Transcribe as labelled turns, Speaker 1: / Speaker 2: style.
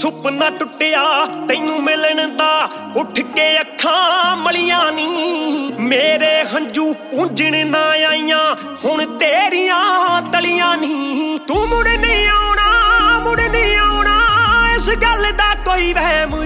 Speaker 1: ਸੁਪਨਾ ਟੁੱਟਿਆ ਤੈਨੂੰ ਮਿਲਣ ਦਾ ਉੱਠ ਕੇ ਅੱਖਾਂ ਮਲੀਆਂ ਨੀ ਮੇਰੇ ਹੰਝੂ ਪੂੰਝਣ ਨਾ ਆਈਆਂ ਹੁਣ ਤੇਰੀਆਂ ਤਲੀਆਂ ਨੀ ਤੂੰ ਮੁੜ ਨਹੀਂ ਆਉਣਾ ਇਸ ਗੱਲ ਦਾ ਕੋਈ ਵਹਿਮ